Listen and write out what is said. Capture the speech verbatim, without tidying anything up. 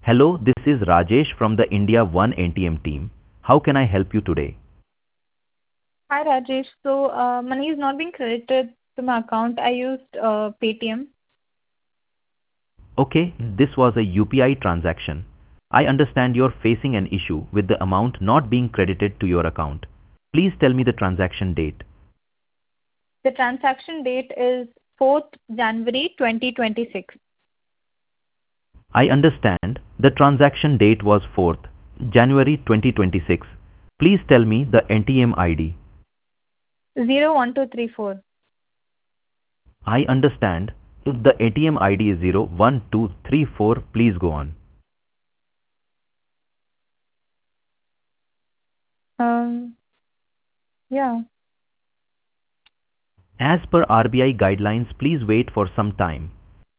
Hello, this is Rajesh from the India One A T M team. How can I help you today? Hi, Rajesh. So, uh, money is not being credited to my account. I used uh, Paytm. Okay, this was a U P I transaction. I understand you're facing an issue with the amount not being credited to your account. Please tell me the transaction date. The transaction date is fourth January twenty twenty-six. I understand the transaction date was fourth January twenty twenty-six. Please tell me the N T M I D. zero one two three four. I understand. If the A T M I D is zero one two three four, please go on. Um, yeah. As per R B I guidelines, please wait for some time.